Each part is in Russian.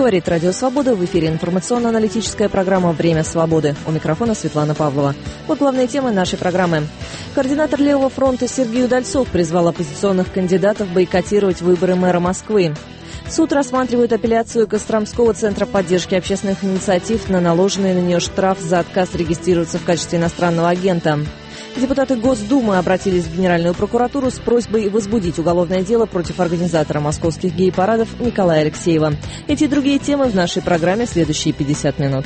Говорит Радио Свобода. В эфире информационно-аналитическая программа «Время свободы». У микрофона Светлана Павлова. Вот главные темы нашей программы. Координатор Левого фронта Сергей Удальцов призвал оппозиционных кандидатов бойкотировать выборы мэра Москвы. Суд рассматривает апелляцию Костромского центра поддержки общественных инициатив на наложенный на нее штраф за отказ регистрироваться в качестве иностранного агента. Депутаты Госдумы обратились в Генеральную прокуратуру с просьбой возбудить уголовное дело против организатора московских гей-парадов Николая Алексеева. Эти и другие темы в нашей программе следующие 50 минут.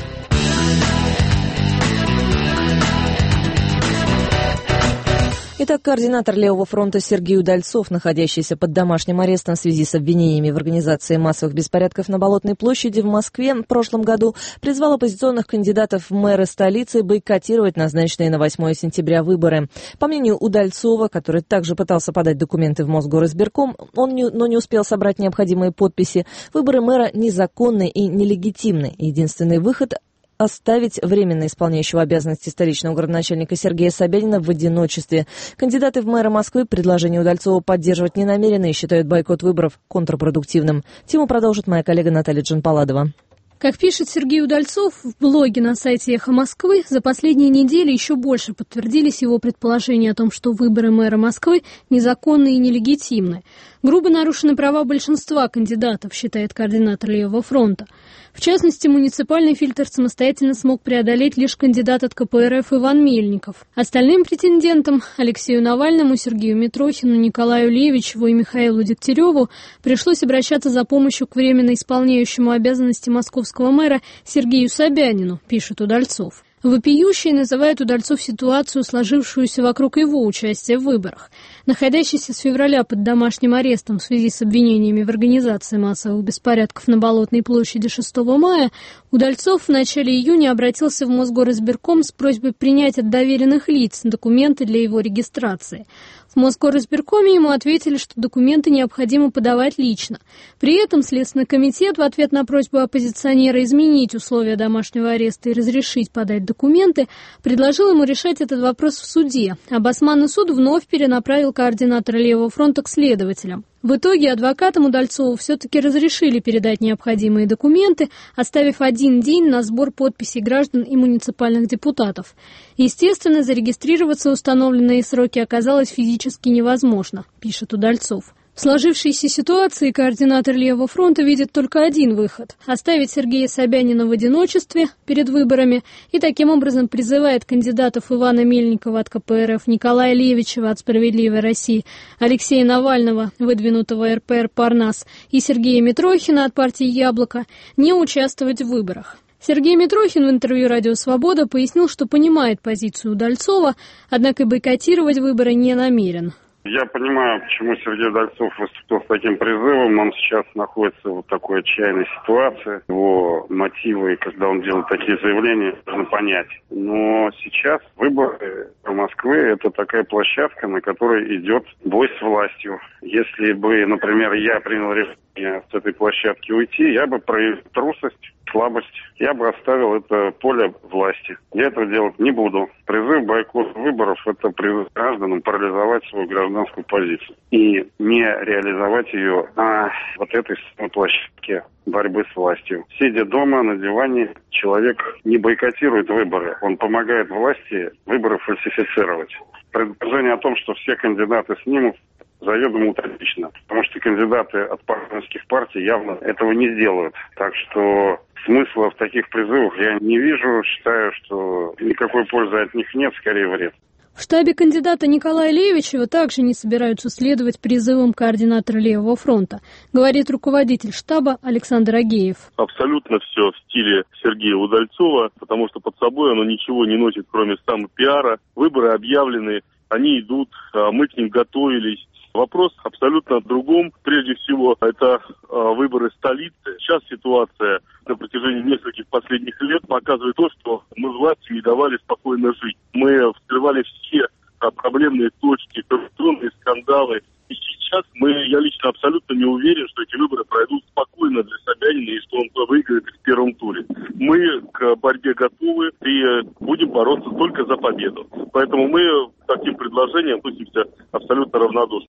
Итак, координатор Левого фронта Сергей Удальцов, находящийся под домашним арестом в связи с обвинениями в организации массовых беспорядков на Болотной площади в Москве в прошлом году, призвал оппозиционных кандидатов в мэры столицы бойкотировать назначенные на 8 сентября выборы. По мнению Удальцова, который также пытался подать документы в Мосгоризбирком, но не успел собрать необходимые подписи, выборы мэра незаконны и нелегитимны. Единственный выход – оставить временно исполняющего обязанности столичного городоначальника Сергея Собянина в одиночестве. Кандидаты в мэра Москвы предложение Удальцова поддерживать не намерены и считают бойкот выборов контрпродуктивным. Тему продолжит моя коллега Наталья Джанпаладова. Как пишет Сергей Удальцов в блоге на сайте «Эхо Москвы», за последние недели еще больше подтвердились его предположения о том, что выборы мэра Москвы незаконны и нелегитимны. Грубо нарушены права большинства кандидатов, считает координатор Левого фронта. В частности, муниципальный фильтр самостоятельно смог преодолеть лишь кандидат от КПРФ Иван Мельников. Остальным претендентам – Алексею Навальному, Сергею Митрохину, Николаю Левичеву и Михаилу Дегтяреву – пришлось обращаться за помощью к временно исполняющему обязанности московского мэра Сергею Собянину, пишет Удальцов. Вопиющей называет Удальцов ситуацию, сложившуюся вокруг его участия в выборах. Находящийся с февраля под домашним арестом в связи с обвинениями в организации массовых беспорядков на Болотной площади 6 мая, Удальцов в начале июня обратился в Мосгоризбирком с просьбой принять от доверенных лиц документы для его регистрации. В Мосгоризбиркоме ему ответили, что документы необходимо подавать лично. При этом Следственный комитет в ответ на просьбу оппозиционера изменить условия домашнего ареста и разрешить подать документы, предложил ему решать этот вопрос в суде. Обосманный суд вновь перенаправил координатора Левого фронта к следователям. В итоге адвокатам Удальцову все-таки разрешили передать необходимые документы, оставив один день на сбор подписей граждан и муниципальных депутатов. Естественно, зарегистрироваться в установленные сроки оказалось физически невозможно, пишет Удальцов. В сложившейся ситуации координатор Левого фронта видит только один выход – оставить Сергея Собянина в одиночестве перед выборами и таким образом призывает кандидатов Ивана Мельникова от КПРФ, Николая Левичева от «Справедливой России», Алексея Навального, выдвинутого РПР «Парнас», и Сергея Митрохина от партии «Яблоко» не участвовать в выборах. Сергей Митрохин в интервью «Радио Свобода» пояснил, что понимает позицию Удальцова, однако бойкотировать выборы не намерен. Я понимаю, почему Сергей Удальцов выступил с таким призывом. Он сейчас находится в такой отчаянной ситуации. Его мотивы, когда он делает такие заявления, можно понять. Но сейчас выборы в Москве – это такая площадка, на которой идет бой с властью. Если бы, например, я принял решение с этой площадки уйти, я бы проявил трусость, слабость. Я бы оставил это поле власти. Я этого делать не буду. Призыв бойкота выборов – это призыв гражданам парализовать свою гражданскую позицию и не реализовать ее на вот этой самой площадке борьбы с властью. Сидя дома на диване, человек не бойкотирует выборы. Он помогает власти выборы фальсифицировать. Предложение о том, что все кандидаты снимут, заведомо утопично. Потому что кандидаты от парламентских партий явно этого не сделают. Так что смысла в таких призывах я не вижу. Считаю, что никакой пользы от них нет, скорее вред. В штабе кандидата Николая Левичева также не собираются следовать призывам координатора Левого фронта, говорит руководитель штаба Александр Агеев. Абсолютно все в стиле Сергея Удальцова, потому что под собой оно ничего не носит, кроме самопиара. Выборы объявлены, они идут, мы к ним готовились. Вопрос абсолютно о другом. Прежде всего, это выборы столицы. Сейчас ситуация на протяжении нескольких последних лет показывает то, что мы власти не давали спокойно жить. Мы вскрывали все проблемные точки, коррупционные скандалы. И сейчас я лично абсолютно не уверен, что эти выборы пройдут спокойно для Собянина и что он выиграет в первом туре. Мы к борьбе готовы и будем бороться только за победу. Поэтому мы к таким предложениям относимся абсолютно равнодушно.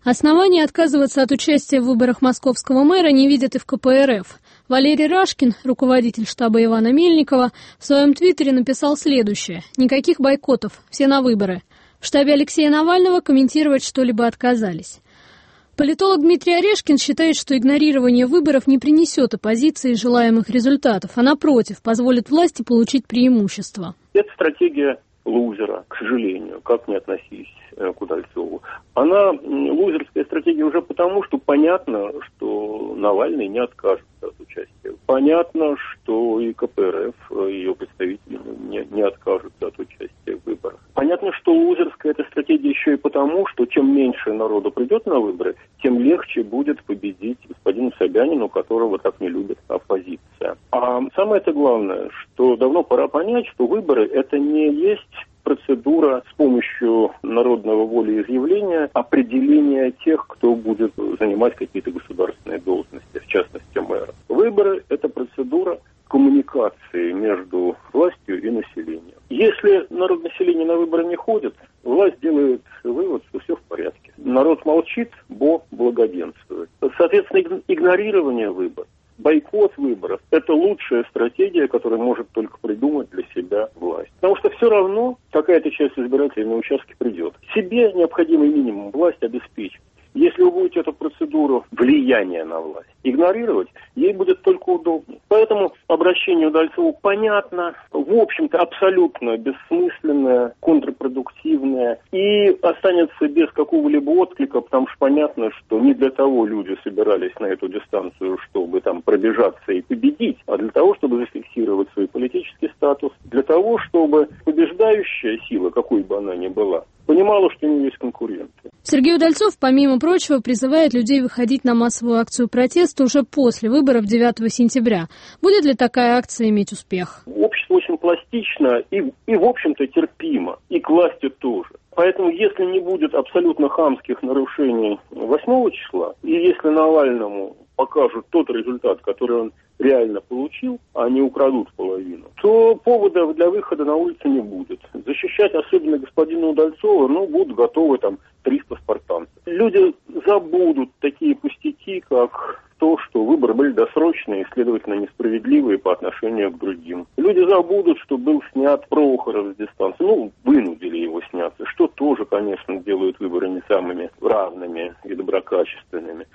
Оснований отказываться от участия в выборах московского мэра не видят и в КПРФ. Валерий Рашкин, руководитель штаба Ивана Мельникова, в своем твиттере написал следующее: «Никаких бойкотов, все на выборы». В штабе Алексея Навального комментировать что-либо отказались. Политолог Дмитрий Орешкин считает, что игнорирование выборов не принесет оппозиции желаемых результатов, а напротив, позволит власти получить преимущество. Это стратегия лузера, к сожалению, как ни относись к Удальцову. Она лузерская стратегия уже потому, что понятно, что Навальный не откажется от участия. Понятно, что и КПРФ, ее представители не откажутся от участия в выборах. Понятно, что лузерская эта стратегия еще и потому, что чем меньше народу придет на выборы, тем легче будет победить господину Собянину, которого так не любит оппозиция. А самое-то главное, что давно пора понять, что выборы это не есть процедура с помощью народного волеизъявления определения тех, кто будет занимать какие-то государственные должности, в частности мэра. Выборы – это процедура коммуникации между властью и населением. Если народ населения на выборы не ходит, власть делает вывод, что все в порядке. Народ молчит, бо благоденствует. Соответственно, игнорирование выборов, бойкот выборов – это лучшая стратегия, которую может только придумать для себя власть. Потому что все равно какая-то часть избирателей на участке придет. Себе необходимый минимум власть обеспечит. Если вы будете эту процедуру влияния на власть игнорировать, ей будет только удобнее. Поэтому обращение Удальцову понятно, в общем-то абсолютно бессмысленное, контрпродуктивное и останется без какого-либо отклика, потому что понятно, что не для того люди собирались на эту дистанцию, чтобы там пробежаться и победить, а для того, чтобы зафиксировать свой политический статус, для того, чтобы побеждающая сила, какой бы она ни была, понимала, что у нее есть конкуренты. Сергей Удальцов, помимо прочего, призывает людей выходить на массовую акцию протеста уже после выборов 9 сентября. Будет ли такая акция иметь успех? Общество очень пластично и в общем-то, терпимо. И к власти тоже. Поэтому, если не будет абсолютно хамских нарушений 8 числа, и если Навальному покажут тот результат, который он реально получил, а не украдут половину, то повода для выхода на улицу не будет. Защищать особенно господина Удальцова, будут готовы там 300 спартанцев. Люди забудут такие пустяки, как то, что выборы были досрочные и, следовательно, несправедливые по отношению к другим. Люди забудут, что был снят Прохоров с дистанции. Вынудили его сняться, что тоже, конечно, делают выборы не самыми равными и доброкачественными.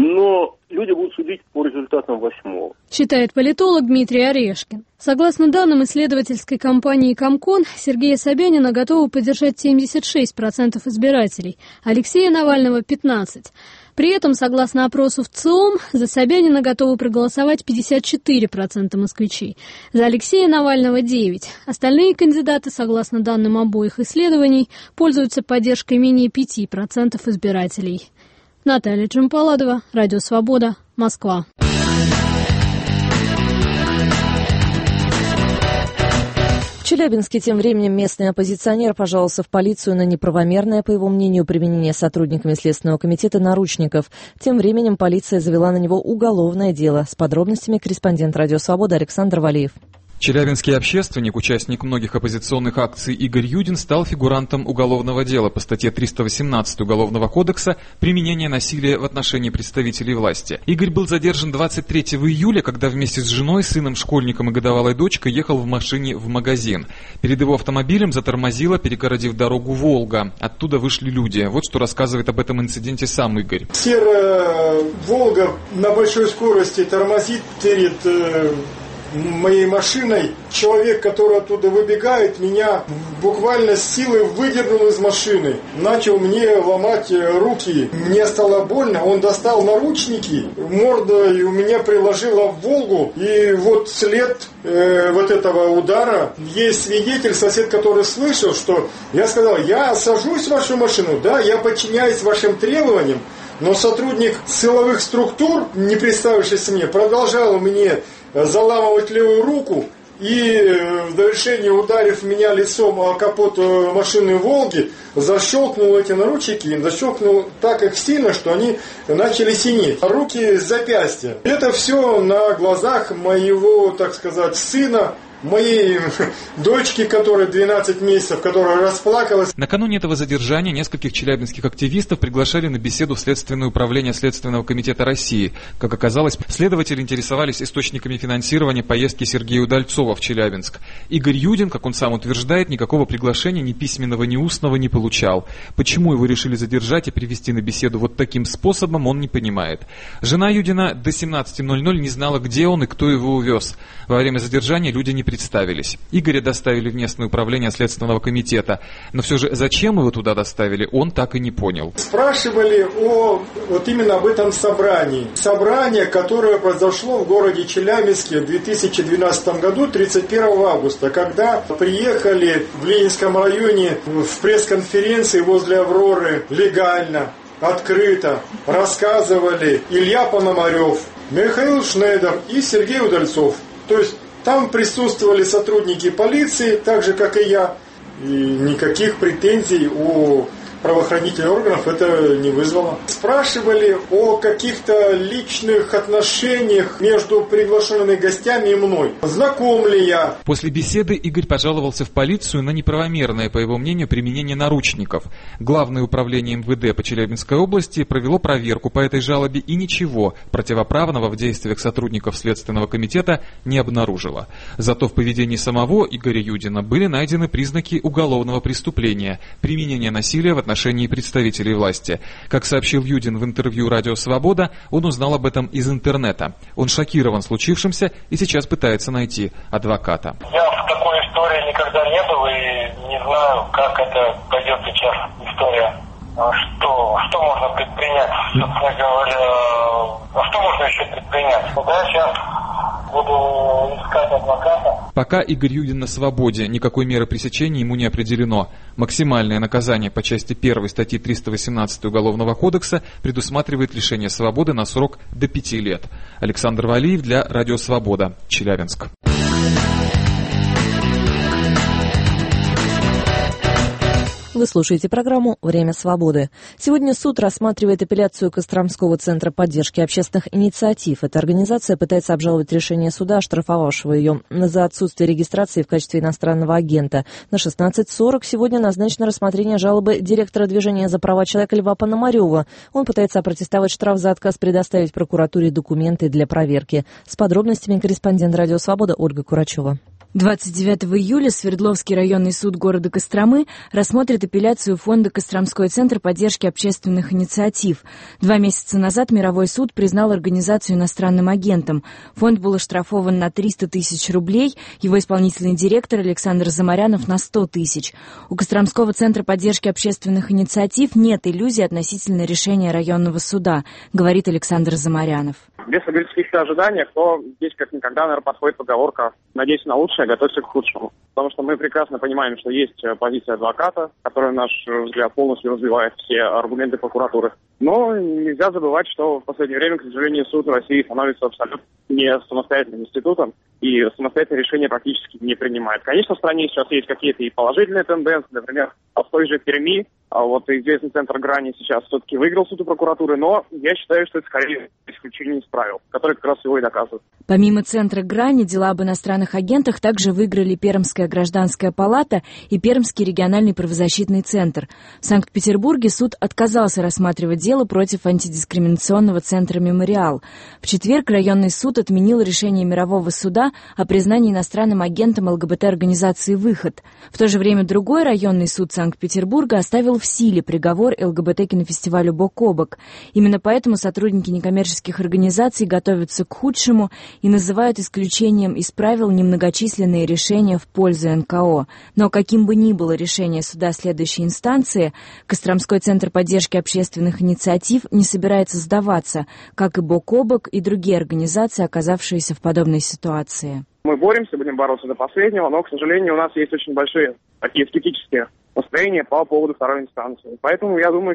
Но люди будут судить по результатам 8-го. Считает политолог Дмитрий Орешкин. Согласно данным исследовательской компании «Комкон», Сергея Собянина готовы поддержать 76% избирателей, Алексея Навального – 15%. При этом, согласно опросу в ЦИОМ, за Собянина готовы проголосовать 54% москвичей, за Алексея Навального – 9%. Остальные кандидаты, согласно данным обоих исследований, пользуются поддержкой менее 5% избирателей. Наталья Джампаладова, Радио Свобода, Москва. В Челябинске тем временем местный оппозиционер пожаловался в полицию на неправомерное, по его мнению, применение сотрудниками Следственного комитета наручников. Тем временем полиция завела на него уголовное дело. С подробностями корреспондент Радио Свобода Александр Валиев. Челябинский общественник, участник многих оппозиционных акций Игорь Юдин стал фигурантом уголовного дела по статье 318 Уголовного кодекса «Применение насилия в отношении представителей власти». Игорь был задержан 23 июля, когда вместе с женой, сыном, школьником и годовалой дочкой ехал в машине в магазин. Перед его автомобилем затормозила, перегородив дорогу, «Волга». Оттуда вышли люди. Вот что рассказывает об этом инциденте сам Игорь. Серая «Волга» на большой скорости тормозит перед моей машиной. Человек, который оттуда выбегает, меня буквально с силой выдернул из машины. Начал мне ломать руки. Мне стало больно. Он достал наручники. Мордой у меня приложила в «Волгу». И вот след вот этого удара. Есть свидетель, сосед, который слышал, что я сказал: я сажусь в вашу машину, да, я подчиняюсь вашим требованиям. Но сотрудник силовых структур, не представившийся мне, продолжал мне заламывать левую руку и в довершение, ударив меня лицом о капот машины «Волги», защелкнул эти наручники, защелкнул так их сильно, что они начали синеть. Руки с запястья. Это все на глазах моего, так сказать, сына, моей дочке, которой 12 месяцев, которая расплакалась. Накануне этого задержания нескольких челябинских активистов приглашали на беседу в Следственное управление Следственного комитета России. Как оказалось, следователи интересовались источниками финансирования поездки Сергея Удальцова в Челябинск. Игорь Юдин, как он сам утверждает, никакого приглашения ни письменного, ни устного не получал. Почему его решили задержать и привести на беседу вот таким способом, он не понимает. Жена Юдина до 17:00 не знала, где он и кто его увез. Во время задержания люди не представились. Игоря доставили в местное управление Следственного комитета. Но все же зачем его туда доставили, он так и не понял. Спрашивали вот именно об этом собрании. Собрание, которое произошло в городе Челябинске в 2012 году, 31 августа, когда приехали в Ленинском районе в пресс-конференции возле Авроры легально, открыто рассказывали Илья Пономарев, Михаил Шнейдер и Сергей Удальцов. То есть там присутствовали сотрудники полиции, так же как и я, и никаких претензий у правоохранительных органов это не вызвало. Спрашивали о каких-то личных отношениях между приглашенными гостями и мной. Знаком ли я? После беседы Игорь пожаловался в полицию на неправомерное, по его мнению, применение наручников. Главное управление МВД по Челябинской области провело проверку по этой жалобе и ничего противоправного в действиях сотрудников Следственного комитета не обнаружило. Зато в поведении самого Игоря Юдина были найдены признаки уголовного преступления – применение насилия в отношении представителей власти. Как сообщил Юдин в интервью «Радио Свобода», он узнал об этом из интернета. Он шокирован случившимся и сейчас пытается найти адвоката. Я в такой истории никогда не был и не знаю, как это пойдет сейчас история. Что можно предпринять, собственно говоря, что можно еще предпринять? Да, сейчас буду искать адвоката. Пока Игорь Юдин на свободе, никакой меры пресечения ему не определено. Максимальное наказание по части 1 статьи 318 Уголовного кодекса предусматривает лишение свободы на срок до 5 лет. Александр Валиев для Радио Свобода, Челябинск. Вы слушаете программу «Время свободы». Сегодня суд рассматривает апелляцию Костромского центра поддержки общественных инициатив. Эта организация пытается обжаловать решение суда, оштрафовавшего ее за отсутствие регистрации в качестве иностранного агента. На 16:40 сегодня назначено рассмотрение жалобы директора движения за права человека Льва Пономарева. Он пытается опротестовать штраф за отказ предоставить прокуратуре документы для проверки. С подробностями корреспондент «Радио Свобода» Ольга Курачева. 29 июля Свердловский районный суд города Костромы рассмотрит апелляцию фонда «Костромской центр поддержки общественных инициатив». 2 месяца назад мировой суд признал организацию иностранным агентом. Фонд был оштрафован на 300 тысяч рублей, его исполнительный директор Александр Замарянов на 100 тысяч. У Костромского центра поддержки общественных инициатив нет иллюзий относительно решения районного суда, говорит Александр Замарянов. Без каких-то ожиданий, то здесь как никогда, наверное, подходит поговорка «надейся на лучшее, готовься к худшему». Потому что мы прекрасно понимаем, что есть позиция адвоката, которая, на наш взгляд, полностью развивает все аргументы прокуратуры. Но нельзя забывать, что в последнее время, к сожалению, суд России становится абсолютно не самостоятельным институтом и самостоятельное решение практически не принимает. Конечно, в стране сейчас есть какие-то и положительные тенденции, например, в той же Перми, вот известный центр Грани сейчас все-таки выиграл суд у прокуратуры, но я считаю, что это скорее исключение из правил, которые как раз его и доказывают. Помимо центра Грани, дела об иностранных агентах также выиграли Пермская гражданская палата и Пермский региональный правозащитный центр. В Санкт-Петербурге суд отказался рассматривать дело против антидискриминационного центра «Мемориал». В четверг районный суд отменил решение мирового суда о признании иностранным агентом ЛГБТ-организации «Выход». В то же время другой районный суд Санкт-Петербурга оставил в силе приговор ЛГБТ-кинофестивалю «Бок о бок». Именно поэтому сотрудники некоммерческих организаций готовятся к худшему и называют исключением из правил немногочисленные решения в пользу НКО. Но каким бы ни было решение суда следующей инстанции, Костромской центр поддержки общественных инициатив не собирается сдаваться, как и «Бок о бок» и другие организации, оказавшиеся в подобной ситуации. Мы боремся, будем бороться до последнего, но, к сожалению, у нас есть очень большие такие скептические настроения по поводу второй инстанции. Поэтому я думаю, что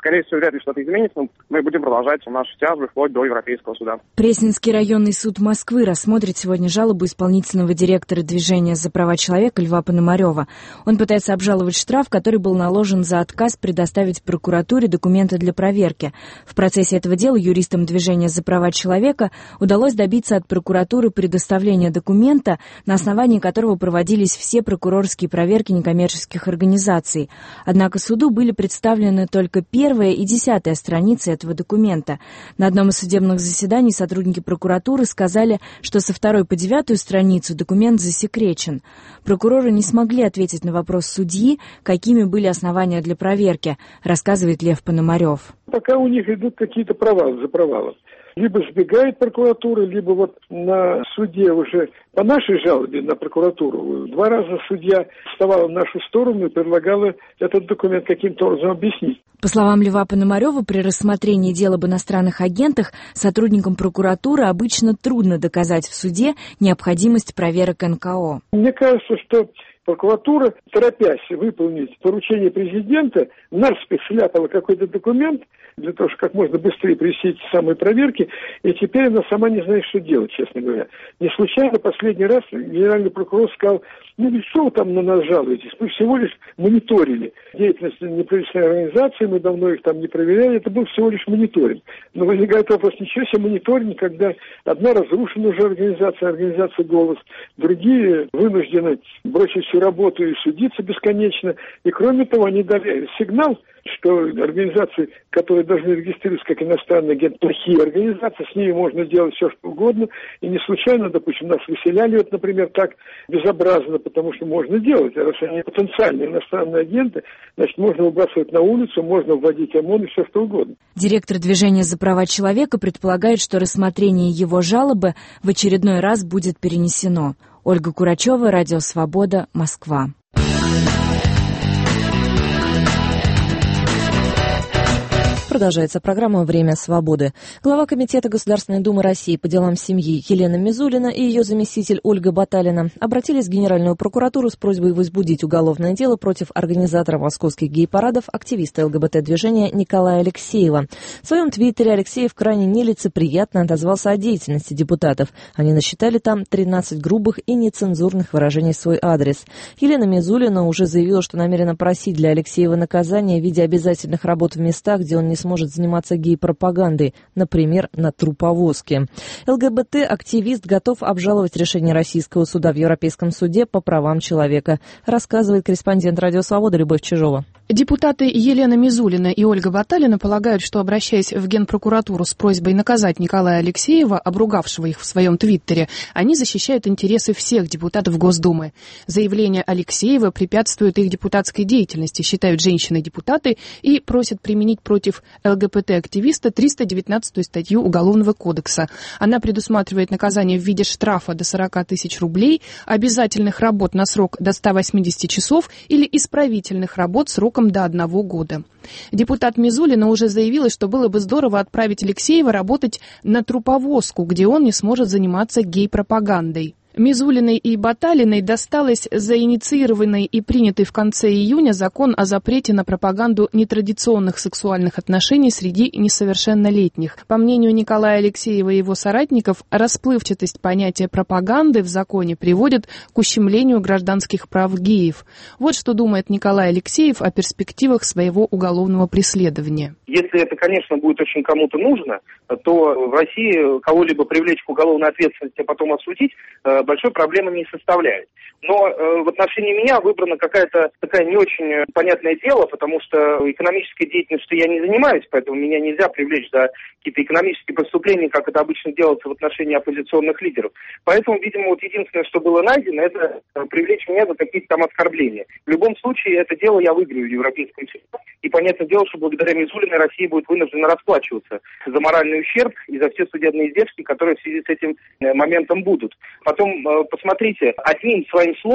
Скорее всего, вряд ли что-то изменится, но мы будем продолжать наши тяжбы вплоть до Европейского суда. Пресненский районный суд Москвы рассмотрит сегодня жалобу исполнительного директора движения за права человека Льва Пономарева. Он пытается обжаловать штраф, который был наложен за отказ предоставить прокуратуре документы для проверки. В процессе этого дела юристам движения за права человека удалось добиться от прокуратуры предоставления документа, на основании которого проводились все прокурорские проверки некоммерческих организаций. Однако суду были представлены только 1 и 10 страницы этого документа. На одном из судебных заседаний сотрудники прокуратуры сказали, что со 2 по 9 страницу документ засекречен. Прокуроры не смогли ответить на вопрос судьи, какими были основания для проверки, рассказывает Лев Пономарев. Пока у них идут какие-то провалы за провалом. Либо сбегает прокуратура, либо вот на суде уже по нашей жалобе на прокуратуру 2 раза судья вставала в нашу сторону и предлагала этот документ каким-то образом объяснить. По словам Льва Пономарева, при рассмотрении дел об иностранных агентах сотрудникам прокуратуры обычно трудно доказать в суде необходимость проверок НКО. Мне кажется, что прокуратура, торопясь выполнить поручение президента, наспех сляпала какой-то документ для того, чтобы как можно быстрее провести эти самые проверки, и теперь она сама не знает, что делать, честно говоря. Не случайно последний раз генеральный прокурор сказал, что вы там на нас жалуетесь, мы всего лишь мониторили деятельность неправительственной организации, мы давно их там не проверяли, это был всего лишь мониторинг. Но возникает вопрос, ничего себе мониторинг, когда одна разрушена уже организация «Голос», другие вынуждены бросить всю работу и судиться бесконечно. И кроме того, они дали сигнал, что организации, которые должны регистрироваться как иностранный агент, плохие организации, с ними можно делать все, что угодно. И не случайно, допустим, нас выселяли, вот, например, так безобразно, потому что можно делать. А раз они потенциальные иностранные агенты, значит, можно выбрасывать на улицу, можно вводить ОМОН и все, что угодно. Директор движения за права человека предполагает, что рассмотрение его жалобы в очередной раз будет перенесено. Ольга Курачева, Радио Свобода, Москва. Продолжается программа «Время свободы». Глава Комитета Государственной Думы России по делам семьи Елена Мизулина и ее заместитель Ольга Баталина обратились в Генеральную прокуратуру с просьбой возбудить уголовное дело против организатора московских гей-парадов, активиста ЛГБТ-движения Николая Алексеева. В своем твиттере Алексеев крайне нелицеприятно отозвался о деятельности депутатов. Они насчитали там 13 грубых и нецензурных выражений в свой адрес. Елена Мизулина уже заявила, что намерена просить для Алексеева наказания в виде обязательных работ в местах, где он не сможет заниматься гей-пропагандой, например, на труповозке. ЛГБТ-активист готов обжаловать решение российского суда в Европейском суде по правам человека, рассказывает корреспондент Радио Свобода Любовь Чижова. Депутаты Елена Мизулина и Ольга Баталина полагают, что, обращаясь в Генпрокуратуру с просьбой наказать Николая Алексеева, обругавшего их в своем твиттере, они защищают интересы всех депутатов Госдумы. Заявление Алексеева препятствует их депутатской деятельности, считают женщины-депутаты, и просят применить против ЛГБТ-активиста 319-ю статью Уголовного кодекса. Она предусматривает наказание в виде штрафа до 40 тысяч рублей, обязательных работ на срок до 180 часов или исправительных работ сроком до 1 года. Депутат Мизулина уже заявила, что было бы здорово отправить Алексеева работать на труповозку, где он не сможет заниматься гей-пропагандой. Мизулиной и Баталиной досталось за инициированный и принятый в конце июня закон о запрете на пропаганду нетрадиционных сексуальных отношений среди несовершеннолетних. По мнению Николая Алексеева и его соратников, расплывчатость понятия пропаганды в законе приводит к ущемлению гражданских прав геев. Вот что думает Николай Алексеев о перспективах своего уголовного преследования. Если это, конечно, будет очень кому-то нужно, то в России кого-либо привлечь к уголовной ответственности, а потом осудить, большой проблемы не составляет. Но в отношении меня выбрана какая-то такая не очень понятное дело, потому что экономической деятельностью я не занимаюсь, поэтому меня нельзя привлечь за какие-то экономические преступления, как это обычно делается в отношении оппозиционных лидеров. Поэтому, видимо, вот единственное, что было найдено, это привлечь меня за какие-то там оскорбления. В любом случае, это дело я выиграю в Европейском суде. И понятное дело, что благодаря Мизулиной Россия будет вынуждена расплачиваться за моральный ущерб и за все судебные издержки, которые в связи с этим моментом будут. Потом, посмотрите, одним своим словом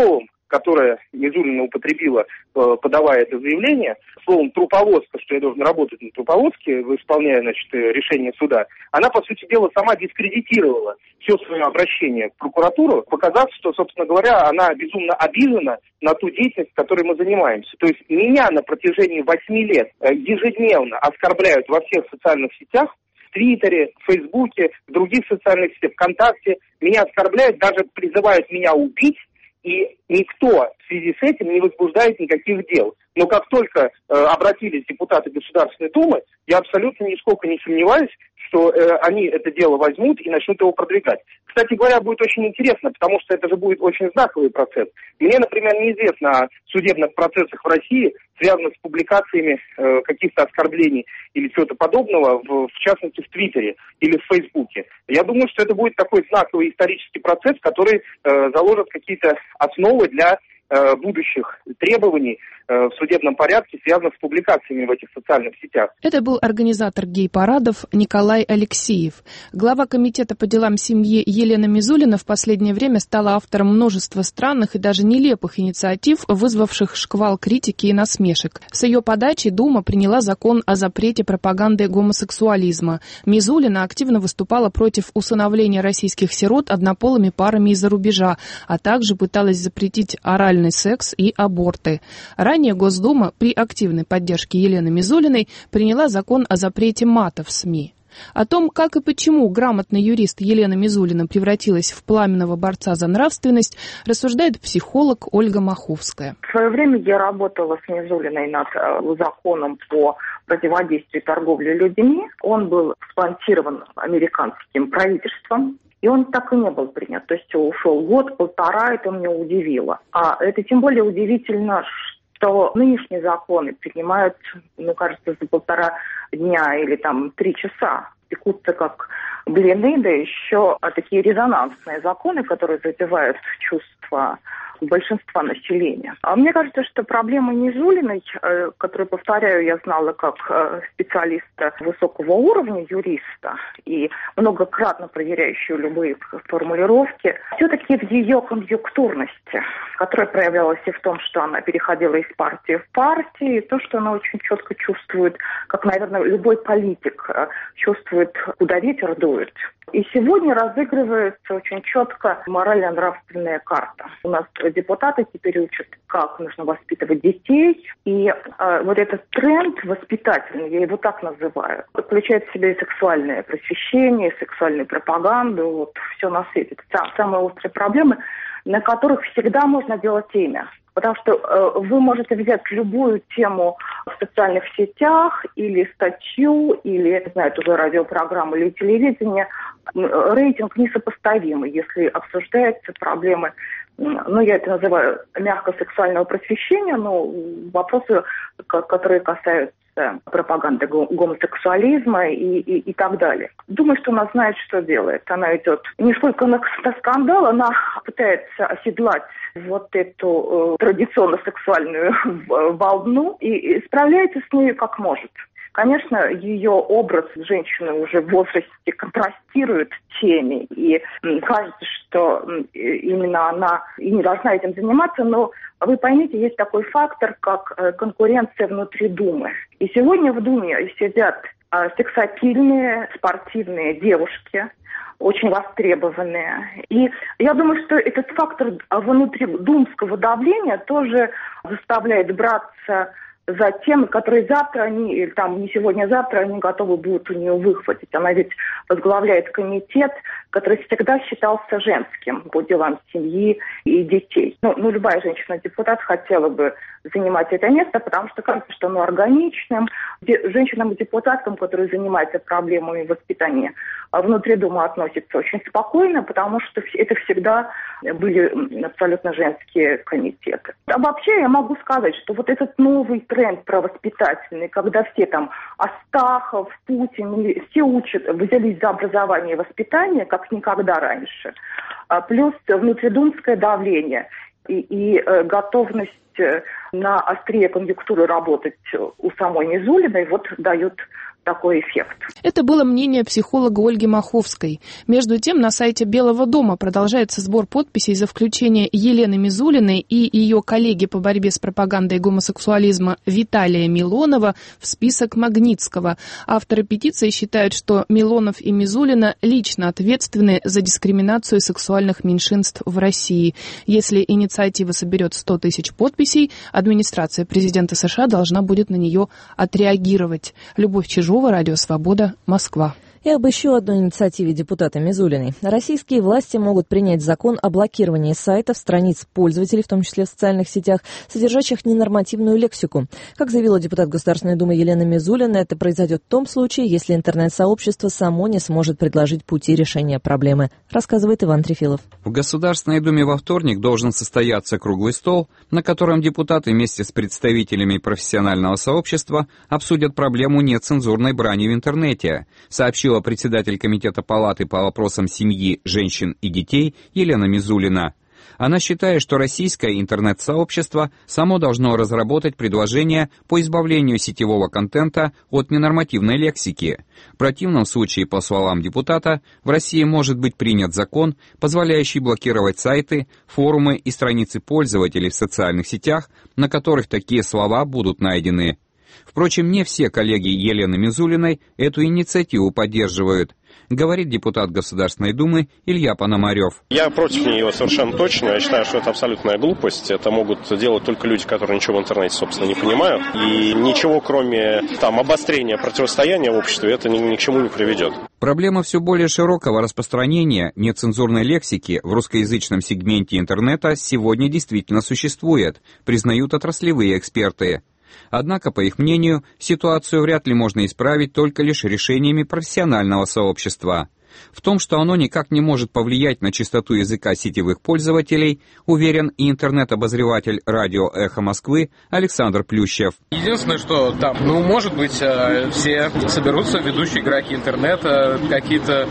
которое Мизулина употребила, подавая это заявление, словом труповозка, что я должен работать на труповозке, исполняя, решение суда, она, по сути дела, сама дискредитировала все свое обращение в прокуратуру, показав, что, собственно говоря, она безумно обижена на ту деятельность, которой мы занимаемся. То есть меня на протяжении 8 лет ежедневно оскорбляют во всех социальных сетях, в Твиттере, в Фейсбуке, в других социальных сетях, ВКонтакте. Меня оскорбляют, даже призывают меня убить, и никто в связи с этим не возбуждает никаких дел. Но как только обратились депутаты Государственной Думы, я абсолютно нисколько не сомневаюсь, что они это дело возьмут и начнут его продвигать. Кстати говоря, будет очень интересно, потому что это же будет очень знаковый процесс. Мне, например, неизвестно о судебных процессах в России, связанных с публикациями каких-то оскорблений или чего-то подобного, в частности в Твиттере или в Фейсбуке. Я думаю, что это будет такой знаковый исторический процесс, который заложит какие-то основы для будущих требований в судебном порядке, связанных с публикациями в этих социальных сетях. Это был организатор гей-парадов Николай Алексеев. Глава комитета по делам семьи Елена Мизулина в последнее время стала автором множества странных и даже нелепых инициатив, вызвавших шквал критики и насмешек. С ее подачи Дума приняла закон о запрете пропаганды гомосексуализма. Мизулина активно выступала против усыновления российских сирот однополыми парами из-за рубежа, а также пыталась запретить оральный секс и аборты. Ранее Госдума при активной поддержке Елены Мизулиной приняла закон о запрете мата в СМИ. О том, как и почему грамотный юрист Елена Мизулина превратилась в пламенного борца за нравственность, рассуждает психолог Ольга Маховская. В свое время я работала с Мизулиной над законом по противодействию торговле людьми. Он был спонсирован американским правительством. И он так и не был принят. То есть ушел год-полтора, это меня удивило. А это тем более удивительно, что нынешние законы принимают, кажется, за 1,5 дня или 3 часа. Пекутся как блины, да еще такие резонансные законы, которые задевают чувства большинства населения. А мне кажется, что проблема Мизулиной, которую, повторяю, я знала как специалиста высокого уровня, юриста, и многократно проверяющую любые формулировки, все-таки в ее конъюнктурности, которая проявлялась и в том, что она переходила из партии в партию, и то, что она очень четко чувствует, как, наверное, любой политик чувствует, куда ветер дует. И сегодня разыгрывается очень четко морально-нравственная карта. У нас депутаты теперь учат, как нужно воспитывать детей. И вот этот тренд воспитательный, я его так называю, включает в себя и сексуальное просвещение, и сексуальную пропаганду, все на свете. Это самые острые проблемы, на которых всегда можно делать имя. Потому что вы можете взять любую тему в социальных сетях, или статью, или, не знаю, тоже радиопрограмму или телевидение. Рейтинг несопоставимый, если обсуждаются проблемы, я это называю мягко сексуального просвещения, вопросы, которые касаются пропаганды гомосексуализма и так далее. Думаю, что она знает, что делает. Она идет не сколько на скандал, она пытается оседлать вот эту традиционно-сексуальную волну и справляется с ней как может. Конечно, ее образ женщины уже в возрасте контрастирует теме, и кажется, что именно она и не должна этим заниматься, но вы поймите, есть такой фактор, как конкуренция внутри Думы. И сегодня в Думе сидят сексапильные, спортивные девушки, очень востребованные. И я думаю, что этот фактор внутридумского давления тоже заставляет браться за темы, которые завтра они, или не сегодня, а завтра они готовы будут у нее выхватить. Она ведь возглавляет комитет, который всегда считался женским по делам семьи и детей. Любая женщина-депутат хотела бы занимать это место, потому что кажется, что оно органичным. Женщинам-депутаткам, которые занимаются проблемами воспитания, внутри Думы относятся очень спокойно, потому что это всегда были абсолютно женские комитеты. А вообще я могу сказать, что вот этот новый тренд провоспитательный, когда все Астахов, Путин, все взялись за образование и воспитание, как никогда раньше, плюс внутридумское давление и готовность на острие конъюнктуры работать у самой Мизулиной, дают такой эффект. Это было мнение психолога Ольги Маховской. Между тем, на сайте Белого дома продолжается сбор подписей за включение Елены Мизулиной и ее коллеги по борьбе с пропагандой гомосексуализма Виталия Милонова в список Магнитского. Авторы петиции считают, что Милонов и Мизулина лично ответственны за дискриминацию сексуальных меньшинств в России. Если инициатива соберет 100 тысяч подписей, администрация президента США должна будет на нее отреагировать. Любовь Чижова, Радио Свобода, Москва. И об еще одной инициативе депутата Мизулиной. Российские власти могут принять закон о блокировании сайтов, страниц пользователей, в том числе в социальных сетях, содержащих ненормативную лексику. Как заявила депутат Государственной Думы Елена Мизулина, это произойдет в том случае, если интернет-сообщество само не сможет предложить пути решения проблемы, рассказывает Иван Трефилов. В Государственной Думе во вторник должен состояться круглый стол, на котором депутаты вместе с представителями профессионального сообщества обсудят проблему нецензурной брани в интернете, сообщила председатель Комитета Палаты по вопросам семьи, женщин и детей Елена Мизулина. Она считает, что российское интернет-сообщество само должно разработать предложение по избавлению сетевого контента от ненормативной лексики. В противном случае, по словам депутата, в России может быть принят закон, позволяющий блокировать сайты, форумы и страницы пользователей в социальных сетях, на которых такие слова будут найдены. Впрочем, не все коллеги Елены Мизулиной эту инициативу поддерживают, говорит депутат Государственной Думы Илья Пономарев. Я против нее совершенно точно. Я считаю, что это абсолютная глупость. Это могут делать только люди, которые ничего в интернете, собственно, не понимают. И ничего, кроме обострения противостояния в обществе, это ни к чему не приведет. Проблема все более широкого распространения нецензурной лексики в русскоязычном сегменте интернета сегодня действительно существует, признают отраслевые эксперты. Однако, по их мнению, ситуацию вряд ли можно исправить только лишь решениями профессионального сообщества. В том, что оно никак не может повлиять на чистоту языка сетевых пользователей, уверен и интернет-обозреватель радио «Эхо Москвы» Александр Плющев. Единственное, что там, может быть, все соберутся ведущие игроки интернета, какие-то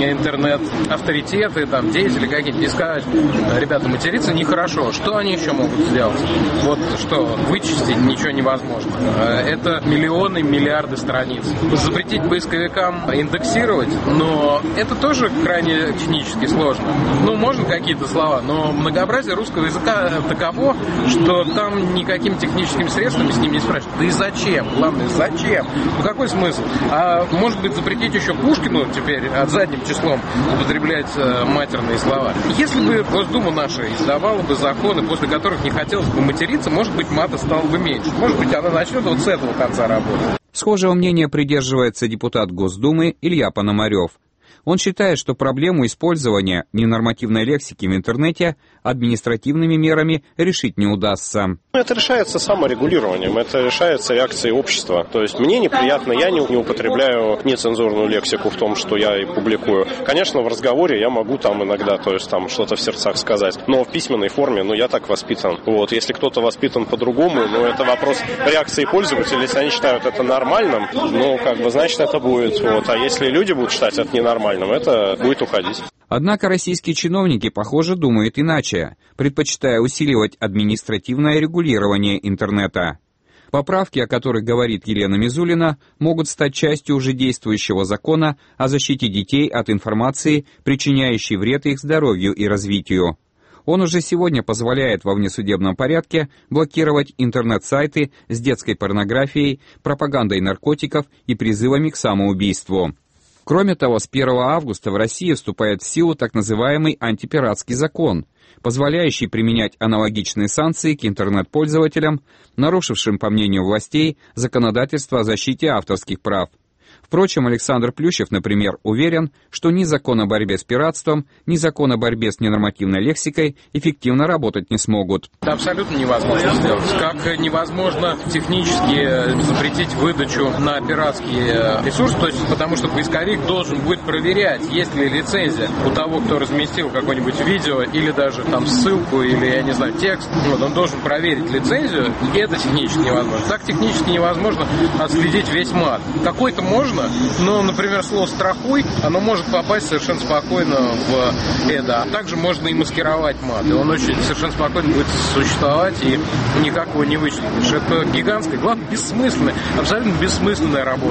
интернет-авторитеты, деятели какие-то, и сказать: ребята, материться нехорошо. Что они еще могут сделать? Вот что, вычистить ничего невозможно. Это миллионы, миллиарды страниц. Запретить поисковикам индексировать, но это тоже крайне технически сложно. Можно какие-то слова, но многообразие русского языка таково, что там никакими техническими средствами с ним не справишься. Да и зачем? Главное, зачем? Какой смысл? А может быть, запретить еще Пушкину теперь задним числом употреблять матерные слова? Если бы Госдума наша издавала бы законы, после которых не хотелось бы материться, может быть, мата стало бы меньше. Может быть, она начнет вот с этого конца работать. Схожего мнения придерживается депутат Госдумы Илья Пономарев. Он считает, что проблему использования ненормативной лексики в интернете административными мерами решить не удастся. Это решается саморегулированием, это решается реакцией общества. То есть мне неприятно, я не употребляю нецензурную лексику в том, что я и публикую. Конечно, в разговоре я могу иногда, что-то в сердцах сказать, но в письменной форме, я так воспитан. Если кто-то воспитан по-другому, это вопрос реакции пользователей. Если они считают это нормальным, значит, это будет. А если люди будут считать это ненормальным, это будет уходить. Однако российские чиновники, похоже, думают иначе, предпочитая усиливать административное регулирование интернета. Поправки, о которых говорит Елена Мизулина, могут стать частью уже действующего закона о защите детей от информации, причиняющей вред их здоровью и развитию. Он уже сегодня позволяет во внесудебном порядке блокировать интернет-сайты с детской порнографией, пропагандой наркотиков и призывами к самоубийству. Кроме того, с 1 августа в России вступает в силу так называемый антипиратский закон, позволяющий применять аналогичные санкции к интернет-пользователям, нарушившим, по мнению властей, законодательство о защите авторских прав. Впрочем, Александр Плющев, например, уверен, что ни закон о борьбе с пиратством, ни закон о борьбе с ненормативной лексикой эффективно работать не смогут. Это абсолютно невозможно сделать. Как невозможно технически запретить выдачу на пиратские ресурсы, потому что поисковик должен будет проверять, есть ли лицензия у того, кто разместил какое-нибудь видео или даже ссылку или, текст. Он должен проверить лицензию, и это технически невозможно. Так технически невозможно отследить весь мат. Какой-то можно, но, например, слово «страхуй», оно может попасть совершенно спокойно в это. А также можно и маскировать мат. И он совершенно спокойно будет существовать, и никак его не вычислишь. Это гигантская, главное, бессмысленная, абсолютно бессмысленная работа.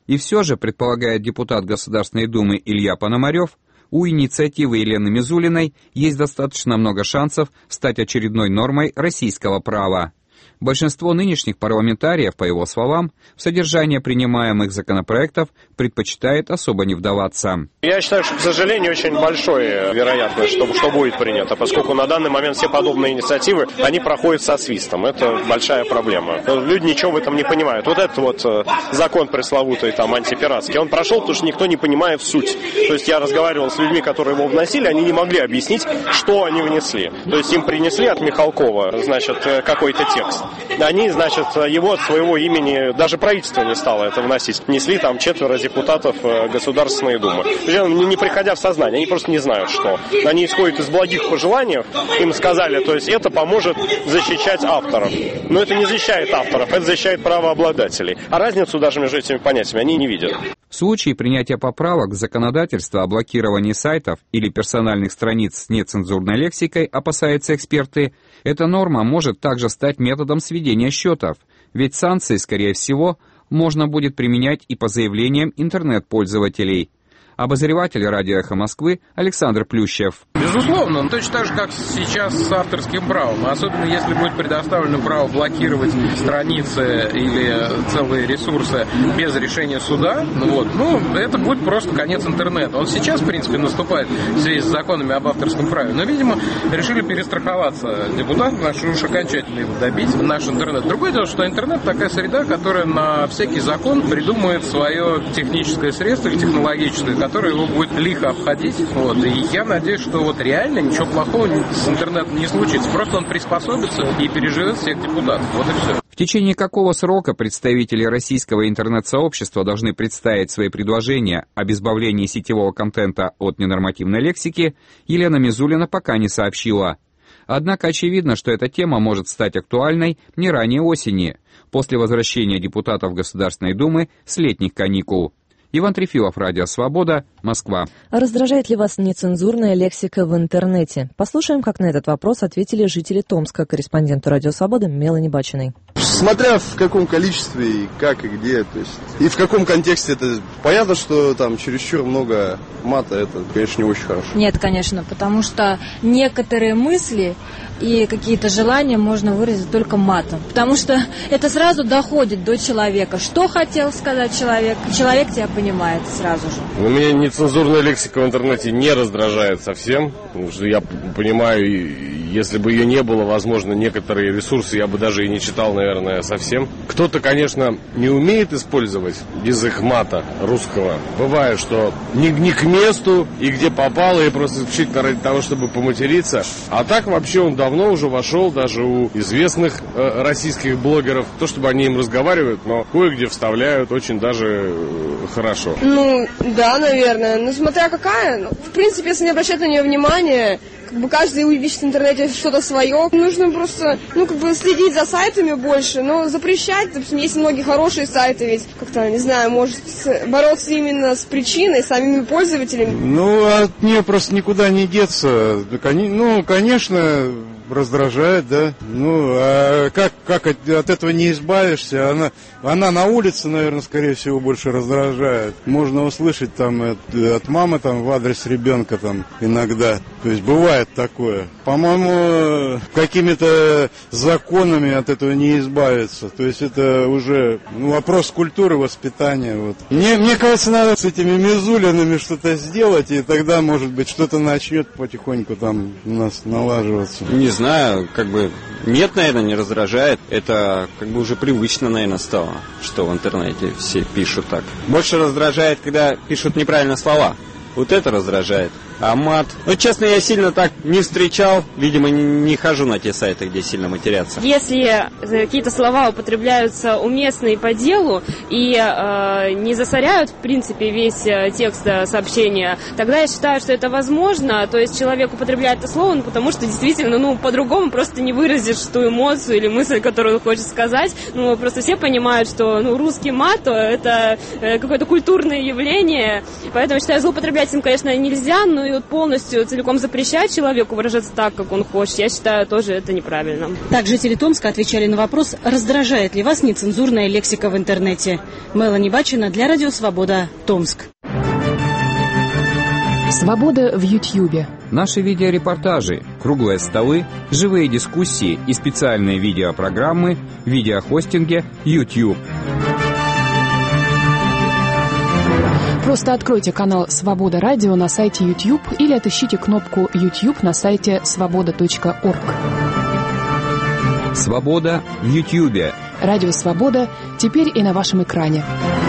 И все же, предполагает депутат Государственной Думы Илья Пономарев, у инициативы Елены Мизулиной есть достаточно много шансов стать очередной нормой российского права. Большинство нынешних парламентариев, по его словам, в содержание принимаемых законопроектов предпочитает особо не вдаваться. Я считаю, что, к сожалению, очень большая вероятность, что будет принято, поскольку на данный момент все подобные инициативы, они проходят со свистом. Это большая проблема. Люди ничего в этом не понимают. Вот этот вот закон пресловутый, там, антипиратский, он прошел, потому что никто не понимает суть. То есть я разговаривал с людьми, которые его вносили, они не могли объяснить, что они внесли. То есть им принесли от Михалкова, значит, какой-то текст. Они, значит, его от своего имени, даже правительство не стало это вносить. Внесли там 4 депутатов Государственной Думы. Не приходя в сознание, они просто не знают, что. Они исходят из благих пожеланий, им сказали, то есть это поможет защищать авторов. Но это не защищает авторов, это защищает правообладателей. А разницу даже между этими понятиями они не видят. В случае принятия поправок в законодательство о блокировании сайтов или персональных страниц с нецензурной лексикой, опасаются эксперты, эта норма может также стать методом сведения счетов, ведь санкции, скорее всего, можно будет применять и по заявлениям интернет-пользователей. Обозреватель радио «Эхо Москвы» Александр Плющев. Безусловно, точно так же, как сейчас с авторским правом. Особенно если будет предоставлено право блокировать страницы или целые ресурсы без решения суда, это будет просто конец интернета. Он сейчас, в принципе, наступает в связи с законами об авторском праве. Но, видимо, решили перестраховаться депутаты наши, уж окончательно его добить, наш интернет. Другое дело, что интернет такая среда, которая на всякий закон придумает свое техническое средство или технологическое, который его будет лихо обходить. И я надеюсь, что реально ничего плохого с интернетом не случится. Просто он приспособится и переживет всех депутатов. Вот и все. В течение какого срока представители российского интернет-сообщества должны представить свои предложения об избавлении сетевого контента от ненормативной лексики, Елена Мизулина пока не сообщила. Однако очевидно, что эта тема может стать актуальной не ранее осени, после возвращения депутатов Государственной Думы с летних каникул. Иван Трефилов, Радио Свобода, Москва. Раздражает ли вас нецензурная лексика в интернете? Послушаем, как на этот вопрос ответили жители Томска, корреспонденту Радио Свобода Мелани Бачиной. Смотря в каком количестве, и как, и где, то есть, и в каком контексте это. Понятно, что там чересчур много мата, это, конечно, не очень хорошо. Нет, конечно, потому что некоторые мысли и какие-то желания можно выразить только матом. Потому что это сразу доходит до человека. Что хотел сказать человек тебя понимает сразу же. Меня нецензурная лексика в интернете не раздражает совсем, потому что я понимаю, если бы ее не было, возможно, некоторые ресурсы я бы даже и не читал, наверное, совсем. Кто-то, конечно, не умеет использовать язык мата русского. Бывает, что не к месту и где попало, и просто исключительно ради того, чтобы поматериться. А так вообще он давно уже вошел даже у известных российских блогеров. То, чтобы они им разговаривают, но кое-где вставляют очень даже хорошо. Да, наверное. Смотря какая. В принципе, если не обращать на нее внимания, каждый ищет в интернете что-то свое. Нужно просто, следить за сайтами больше, но запрещать, допустим, есть многие хорошие сайты, ведь как-то, не знаю, может бороться именно с причиной, самими пользователями. От нее просто никуда не деться. Конечно, раздражает, да. А как от этого не избавишься? Она на улице, наверное, скорее всего, больше раздражает. Можно услышать там от мамы там в адрес ребенка там иногда. То есть бывает такое. По-моему, какими-то законами от этого не избавиться. То есть это уже вопрос культуры, воспитания. Мне кажется, надо с этими Мизулинами что-то сделать, и тогда, может быть, что-то начнет потихоньку там у нас налаживаться. Не знаю, нет, наверное, не раздражает. Это уже привычно, наверное, стало, что в интернете все пишут так. Больше раздражает, когда пишут неправильно слова. Вот это раздражает. А мат... честно, я сильно так не встречал. Видимо, не хожу на те сайты, где сильно матерятся. Если какие-то слова употребляются уместно и по делу, и не засоряют, в принципе, весь текст сообщения, тогда я считаю, что это возможно. То есть человек употребляет это слово, потому что действительно, по-другому просто не выразишь ту эмоцию или мысль, которую он хочет сказать. Просто все понимают, что русский мат — это какое-то культурное явление. Поэтому, считаю, злоупотреблять этим, конечно, нельзя, но и вот полностью целиком запрещать человеку выражаться так, как он хочет, я считаю, тоже это неправильно. Так жители Томска отвечали на вопрос, раздражает ли вас нецензурная лексика в интернете. Мелани Бачина для Радио Свобода, Томск. Свобода в Ютьюбе. Наши видеорепортажи, круглые столы, живые дискуссии и специальные видеопрограммы в видеохостинге YouTube. Просто откройте канал «Свобода Радио» на сайте YouTube или отыщите кнопку YouTube на сайте svoboda.org. Свобода в YouTube. Радио «Свобода» теперь и на вашем экране.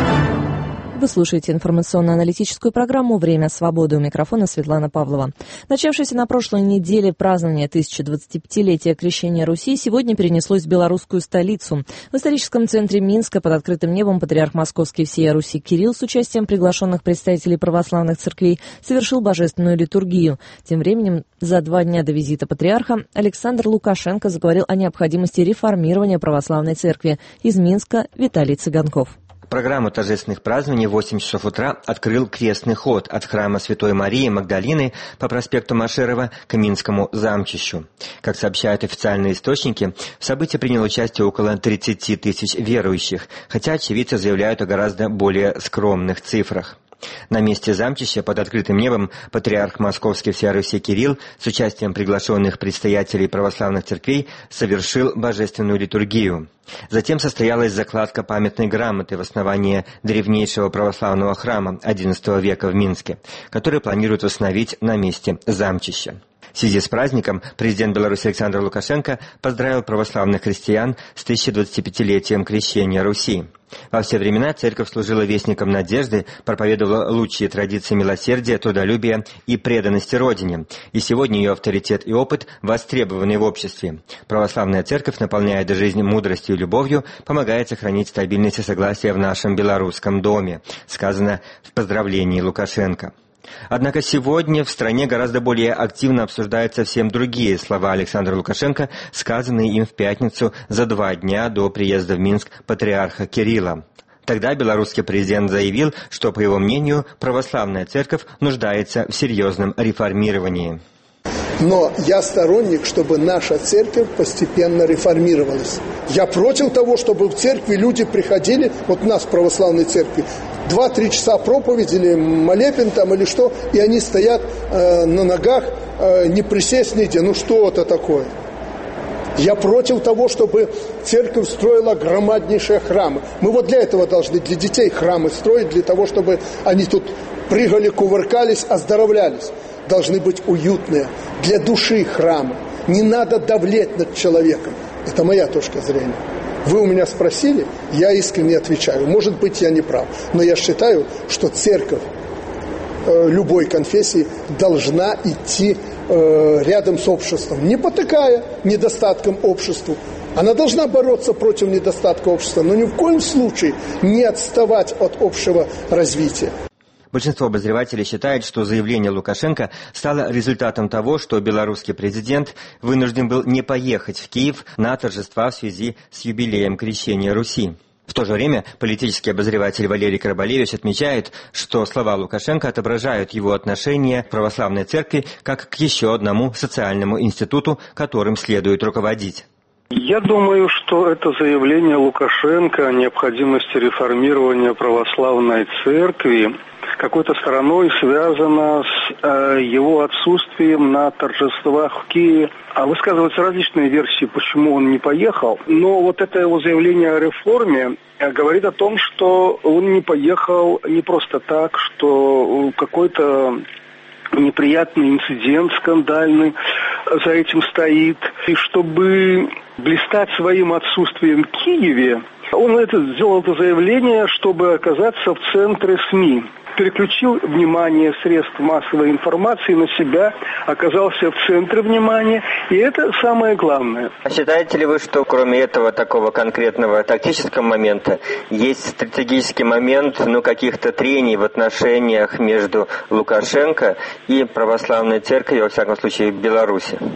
Вы слушаете информационно-аналитическую программу «Время свободы». У микрофона Светлана Павлова. Начавшееся на прошлой неделе празднование 1025-летия крещения Руси сегодня перенеслось в белорусскую столицу. В историческом центре Минска под открытым небом патриарх Московский всея Руси Кирилл с участием приглашенных представителей православных церквей совершил божественную литургию. Тем временем, за 2 дня до визита патриарха Александр Лукашенко заговорил о необходимости реформирования православной церкви. Из Минска Виталий Цыганков. Программу торжественных празднований в 8 часов утра открыл крестный ход от храма Святой Марии Магдалины по проспекту Машерова к Минскому замчищу. Как сообщают официальные источники, в событии приняло участие около 30 тысяч верующих, хотя очевидцы заявляют о гораздо более скромных цифрах. На месте замчища под открытым небом патриарх Московский всея Руси Кирилл с участием приглашенных предстоятелей православных церквей совершил божественную литургию. Затем состоялась закладка памятной грамоты в основании древнейшего православного храма XI века в Минске, который планируют восстановить на месте замчища. В связи с праздником президент Беларуси Александр Лукашенко поздравил православных христиан с 1025-летием крещения Руси. Во все времена церковь служила вестником надежды, проповедовала лучшие традиции милосердия, трудолюбия и преданности Родине. И сегодня ее авторитет и опыт востребованы в обществе. Православная церковь наполняет жизнь мудростью и любовью, помогает сохранить стабильность и согласие в нашем белорусском доме, сказано в поздравлении Лукашенко. Однако сегодня в стране гораздо более активно обсуждаются совсем другие слова Александра Лукашенко, сказанные им в пятницу за 2 дня до приезда в Минск патриарха Кирилла. Тогда белорусский президент заявил, что, по его мнению, православная церковь нуждается в серьезном реформировании. Но я сторонник, чтобы наша церковь постепенно реформировалась. Я против того, чтобы в церкви люди приходили, вот у нас в православной церкви, 2-3 часа проповедь или молебен там или что, и они стоят на ногах, не присесть нигде. Ну что это такое? Я против того, чтобы церковь строила громаднейшие храмы. Мы вот для этого должны, для детей храмы строить, для того, чтобы они тут прыгали, кувыркались, оздоровлялись. Должны быть уютные, для души храмы. Не надо давлеть над человеком. Это моя точка зрения. Вы у меня спросили, я искренне отвечаю. Может быть, я не прав, но я считаю, что церковь любой конфессии должна идти рядом с обществом, не потакая недостатком обществу. Она должна бороться против недостатка общества, но ни в коем случае не отставать от общего развития. Большинство обозревателей считает, что заявление Лукашенко стало результатом того, что белорусский президент вынужден был не поехать в Киев на торжества в связи с юбилеем крещения Руси. В то же время политический обозреватель Валерий Карабалевич отмечает, что слова Лукашенко отображают его отношение к православной церкви как к еще одному социальному институту, которым следует руководить. Я думаю, что это заявление Лукашенко о необходимости реформирования православной церкви какой-то стороной связано с его отсутствием на торжествах в Киеве. А высказываются различные версии, почему он не поехал. Но вот это его заявление о реформе говорит о том, что он не поехал не просто так, что какой-то неприятный инцидент скандальный за этим стоит. И чтобы блистать своим отсутствием в Киеве, он сделал это заявление, чтобы оказаться в центре СМИ. Переключил внимание средств массовой информации на себя, оказался в центре внимания, и это самое главное. Считаете ли вы, что кроме этого такого конкретного тактического момента, есть стратегический момент, каких-то трений в отношениях между Лукашенко и православной церковью, во всяком случае, в Беларуси?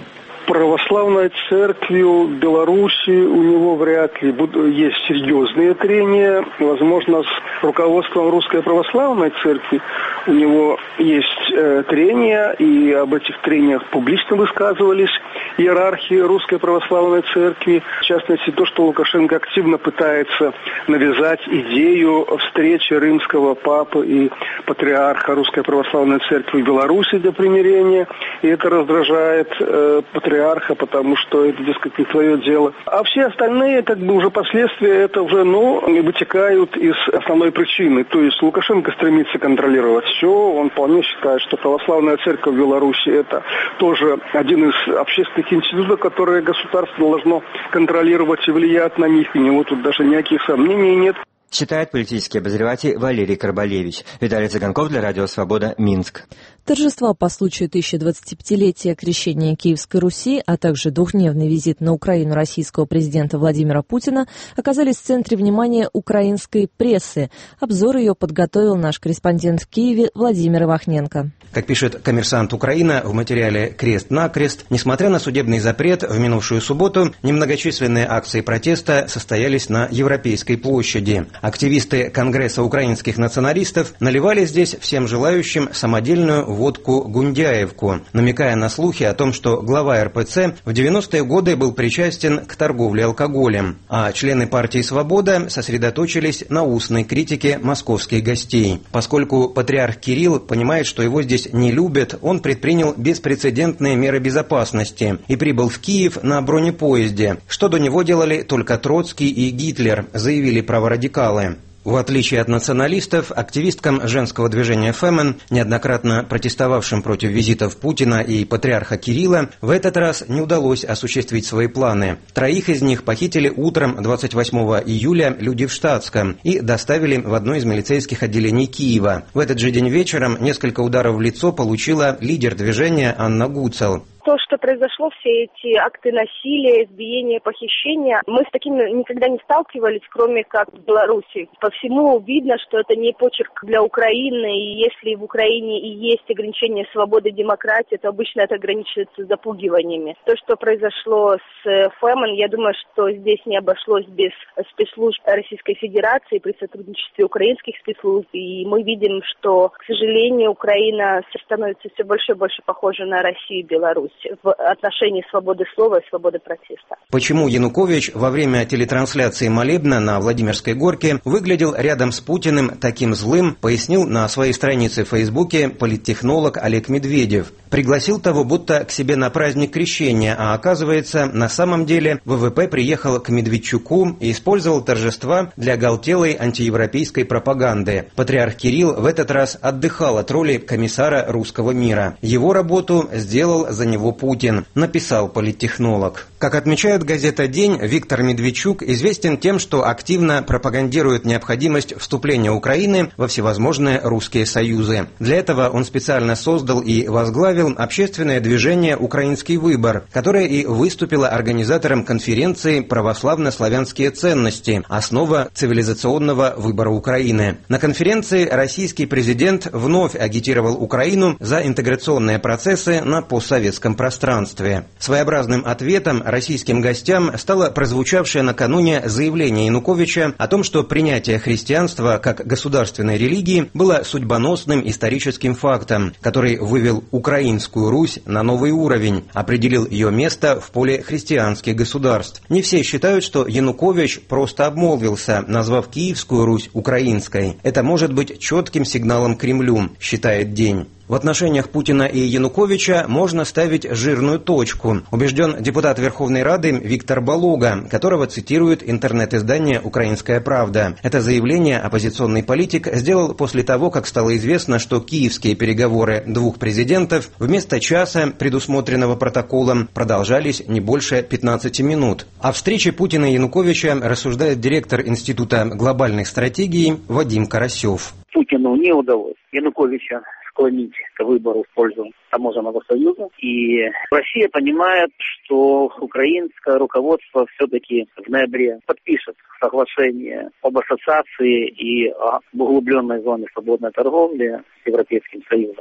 православной церковью Беларуси у него вряд ли есть серьезные трения. Возможно, с руководством Русской Православной Церкви у него есть трения, и об этих трениях публично высказывались иерархи Русской Православной Церкви. В частности, то, что Лукашенко активно пытается навязать идею встречи римского папы и патриарха Русской Православной Церкви в Беларуси для примирения. И это раздражает патриарха, потому что это, дескать, не твое дело. А все остальные, уже последствия, это уже, вытекают из основной причины. То есть Лукашенко стремится контролировать все. Он вполне считает, что православная церковь в Беларуси это тоже один из общественных институтов, которые государство должно контролировать и влиять на них. И у него тут даже никаких сомнений нет. Считает политический обозреватель Валерий Карбалевич. Виталий Цыганков для Радио Свобода, Минск. Торжества по случаю 1025-летия крещения Киевской Руси, а также двухдневный визит на Украину российского президента Владимира Путина оказались в центре внимания украинской прессы. Обзор ее подготовил наш корреспондент в Киеве Владимир Ивахненко. Как пишет «Коммерсант Украина» в материале «Крест-накрест», несмотря на судебный запрет, в минувшую субботу немногочисленные акции протеста состоялись на Европейской площади. Активисты Конгресса украинских националистов наливали здесь всем желающим самодельную водку «Гундяевку», намекая на слухи о том, что глава РПЦ в 90-е годы был причастен к торговле алкоголем, а члены партии «Свобода» сосредоточились на устной критике московских гостей. Поскольку патриарх Кирилл понимает, что его здесь не любят, он предпринял беспрецедентные меры безопасности и прибыл в Киев на бронепоезде, что до него делали только Троцкий и Гитлер, заявили праворадикалы. В отличие от националистов, активисткам женского движения «Фемен», неоднократно протестовавшим против визитов Путина и патриарха Кирилла, в этот раз не удалось осуществить свои планы. 3 из них похитили утром 28 июля люди в штатском и доставили в одно из милицейских отделений Киева. В этот же день вечером несколько ударов в лицо получила лидер движения Анна Гуцел. То, что произошло, все эти акты насилия, избиения, похищения, мы с таким никогда не сталкивались, кроме как в Беларуси. По всему видно, что это не почерк для Украины, и если в Украине и есть ограничение свободы и демократии, то обычно это ограничивается запугиваниями. То, что произошло с Фемен, я думаю, что здесь не обошлось без спецслужб Российской Федерации при сотрудничестве украинских спецслужб, и мы видим, что, к сожалению, Украина становится все больше и больше похожа на Россию и Беларусь в отношении свободы слова и свободы протеста. Почему Янукович во время телетрансляции молебна на Владимирской горке выглядел рядом с Путиным таким злым, пояснил на своей странице в Фейсбуке политтехнолог Олег Медведев. Пригласил того будто к себе на праздник крещения, а оказывается, на самом деле ВВП приехал к Медведчуку и использовал торжества для оголтелой антиевропейской пропаганды. Патриарх Кирилл в этот раз отдыхал от роли комиссара русского мира. Его работу сделал за него Путин, написал политтехнолог. Как отмечает газета «День», Виктор Медведчук известен тем, что активно пропагандирует необходимость вступления Украины во всевозможные русские союзы. Для этого он специально создал и возглавил общественное движение «Украинский выбор», которое и выступило организатором конференции «Православно-славянские ценности. Основа цивилизационного выбора Украины». На конференции российский президент вновь агитировал Украину за интеграционные процессы на постсоветском пространстве. Своеобразным ответом российским гостям стало прозвучавшее накануне заявление Януковича о том, что принятие христианства как государственной религии было судьбоносным историческим фактом, который вывел Украинскую Русь на новый уровень, определил ее место в поле христианских государств. Не все считают, что Янукович просто обмолвился, назвав Киевскую Русь украинской. Это может быть четким сигналом Кремлю, считает «День». В отношениях Путина и Януковича можно ставить жирную точку, убежден депутат Верховной Рады Виктор Балога, которого цитирует интернет-издание «Украинская правда». Это заявление оппозиционный политик сделал после того, как стало известно, что киевские переговоры двух президентов вместо часа, предусмотренного протоколом, продолжались не больше 15 минут. О встрече Путина и Януковича рассуждает директор Института глобальных стратегий Вадим Карасев. Путину не удалось Януковича склонить к выбору в пользу таможенного союза. И Россия понимает, что украинское руководство все-таки в ноябре подпишет соглашение об ассоциации и об углубленной зоне свободной торговли с Европейским Союзом.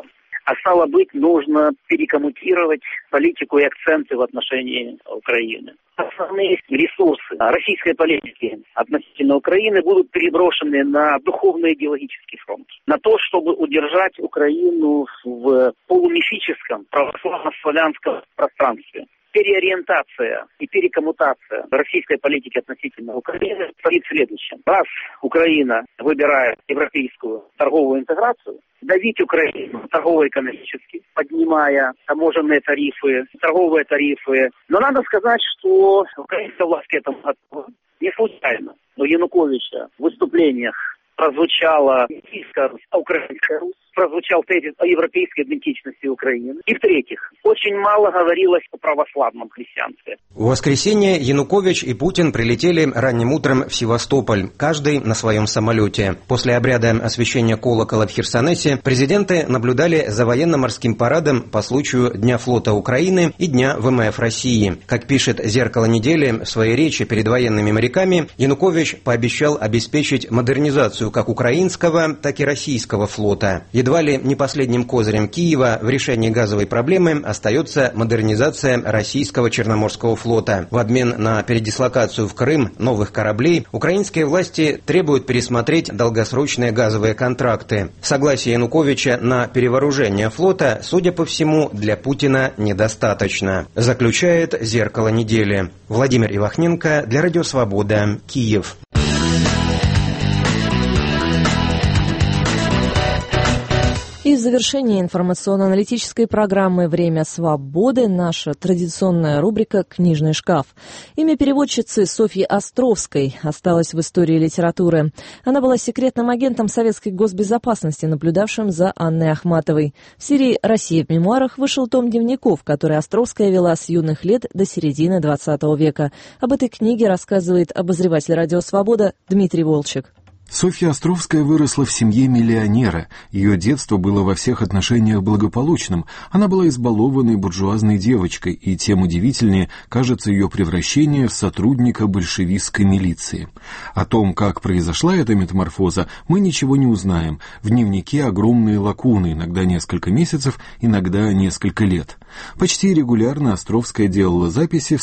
А стало быть, нужно перекоммутировать политику и акценты в отношении Украины. Основные ресурсы российской политики относительно Украины будут переброшены на духовно-идеологический фронт. На то, чтобы удержать Украину в полумифическом православно-славянском пространстве. Переориентация и перекоммутация российской политики относительно Украины стоит в следующем. Раз Украина выбирает европейскую торговую интеграцию, давить Украину торгово-экономически, поднимая таможенные тарифы, торговые тарифы. Но надо сказать, что украинская власть к этому готова. Не случайно. Но Януковича в выступлениях прозвучала российская Русь, а украинская Русь, прозвучал тезис о европейской идентичности Украины. И в-третьих, очень мало говорилось о православном христианстве. В воскресенье Янукович и Путин прилетели ранним утром в Севастополь, каждый на своем самолете. После обряда освящения колокола в Херсонесе президенты наблюдали за военно-морским парадом по случаю Дня флота Украины и Дня ВМФ России. Как пишет «Зеркало недели» в своей речи перед военными моряками, Янукович пообещал обеспечить модернизацию как украинского, так и российского флота. Едва ли не последним козырем Киева в решении газовой проблемы остается модернизация российского Черноморского флота. В обмен на передислокацию в Крым новых кораблей украинские власти требуют пересмотреть долгосрочные газовые контракты. Согласие Януковича на перевооружение флота, судя по всему, для Путина недостаточно, заключает «Зеркало недели». Владимир Ивахненко для Радио Свобода, Киев. И в завершении информационно-аналитической программы «Время свободы» наша традиционная рубрика «Книжный шкаф». Имя переводчицы Софьи Островской осталось в истории литературы. Она была секретным агентом советской госбезопасности, наблюдавшим за Анной Ахматовой. В серии «Россия в мемуарах» вышел том дневников, который Островская вела с юных лет до середины XX века. Об этой книге рассказывает обозреватель «Радио Свобода» Дмитрий Волчек. Софья Островская выросла в семье миллионера. Ее детство было во всех отношениях благополучным. Она была избалованной буржуазной девочкой, и тем удивительнее кажется ее превращение в сотрудника большевистской милиции. О том, как произошла эта метаморфоза, мы ничего не узнаем. В дневнике огромные лакуны, иногда несколько месяцев, иногда несколько лет. Почти регулярно Островская делала записи в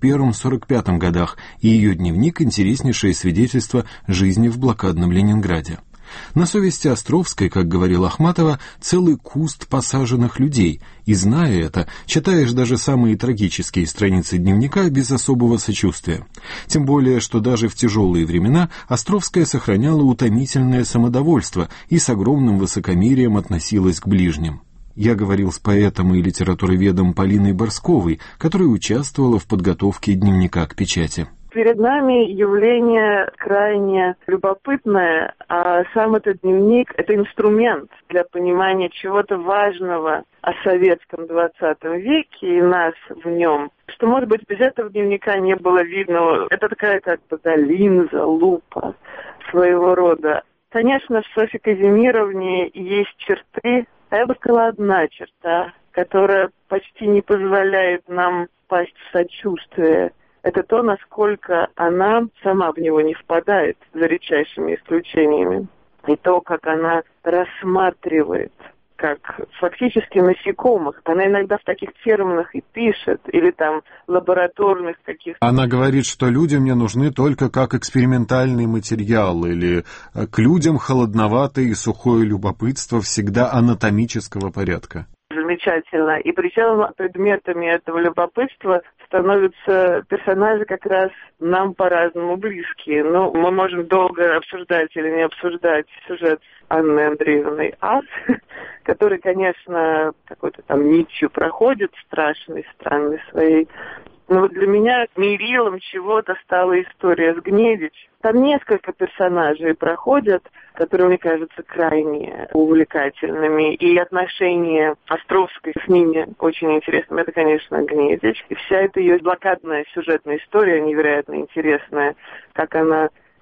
41-45 годах, и ее дневник — интереснейшее свидетельство жизни в блокадном Ленинграде. На совести Островской, как говорила Ахматова, целый куст посаженных людей, и, зная это, читаешь даже самые трагические страницы дневника без особого сочувствия. Тем более, что даже в тяжелые времена Островская сохраняла утомительное самодовольство и с огромным высокомерием относилась к ближним. Я говорил с поэтом и литературоведом Полиной Борсковой, которая участвовала в подготовке дневника к печати. Перед нами явление крайне любопытное, а сам этот дневник – это инструмент для понимания чего-то важного о советском 20 веке и нас в нем, что, может быть, без этого дневника не было видно. Это такая как бы линза, лупа своего рода. Конечно, в Софье Казимировне есть черты, а я бы сказала, одна черта, которая почти не позволяет нам впасть в сочувствие. Это то, насколько она сама в него не впадает, за редчайшими исключениями. И то, как она рассматривает, как фактически насекомых. Она иногда в таких терминах и пишет, или там лабораторных каких-то. Она говорит, что люди мне нужны только как экспериментальный материал, или к людям холодноватое и сухое любопытство всегда анатомического порядка. Замечательно. И причем предметами этого любопытства становятся персонажи как раз нам по-разному близкие. Но мы можем долго обсуждать или не обсуждать сюжет Анны Андреевны Ас, который, конечно, какой-то там нитью проходит, страшной, странной своей. Но вот для меня мерилом чего-то стала история с Гнедич. Там несколько персонажей проходят, которые, мне кажутся, крайне увлекательными. И отношения Островской с ними очень интересными. Это, конечно, Гнедич. И вся эта ее блокадная сюжетная история невероятно интересная. Как она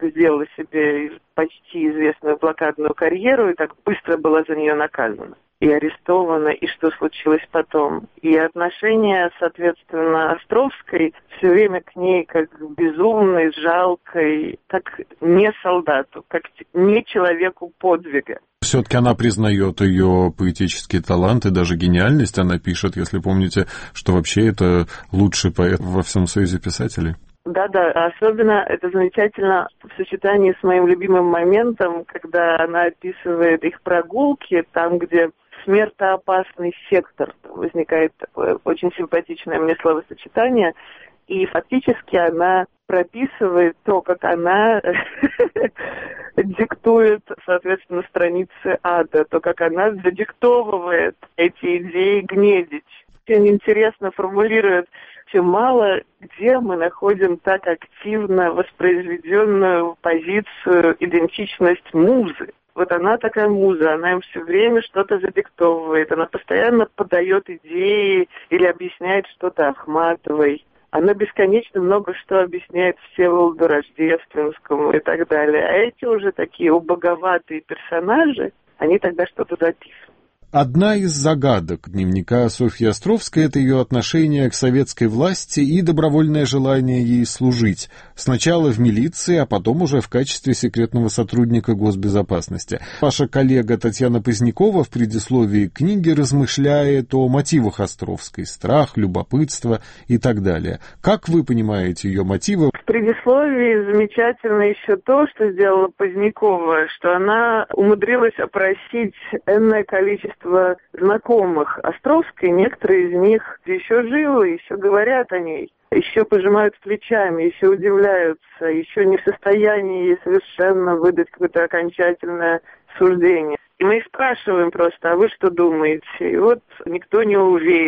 сделала себе почти известную блокадную карьеру и так быстро была за нее наказана и арестована, и что случилось потом. И отношение, соответственно, Островской все время к ней как к безумной, жалкой, как не солдату, как не человеку подвига. Все-таки она признает ее поэтический талант и даже гениальность. Она пишет, если помните, что вообще это лучший поэт во всем союзе писателей. Да-да, особенно это замечательно в сочетании с моим любимым моментом, когда она описывает их прогулки, там, где смертоопасный сектор. Возникает такое очень симпатичное мне словосочетание. И фактически она прописывает то, как она диктует, соответственно, страницы ада, то, как она задиктовывает эти идеи Гнедич. Очень интересно формулирует, чем мало где мы находим так активно воспроизведенную позицию, идентичность музы. Вот она такая муза, она им все время что-то задиктовывает, она постоянно подает идеи или объясняет что-то Ахматовой. Она бесконечно много что объясняет Всеволоду Рождественскому и так далее. А эти уже такие убоговатые персонажи, они тогда что-то записывают. Одна из загадок дневника Софьи Островской – это ее отношение к советской власти и добровольное желание ей служить. Сначала в милиции, а потом уже в качестве секретного сотрудника госбезопасности. Ваша коллега Татьяна Позднякова в предисловии книги размышляет о мотивах Островской – страх, любопытство и так далее. Как вы понимаете ее мотивы? В предисловии замечательно еще то, что сделала Позднякова, что она умудрилась опросить энное количество знакомых Островской, некоторые из них еще живы, еще говорят о ней, еще пожимают плечами, еще удивляются, еще не в состоянии совершенно выдать какое-то окончательное суждение. И мы их спрашиваем просто, а вы что думаете? И вот никто не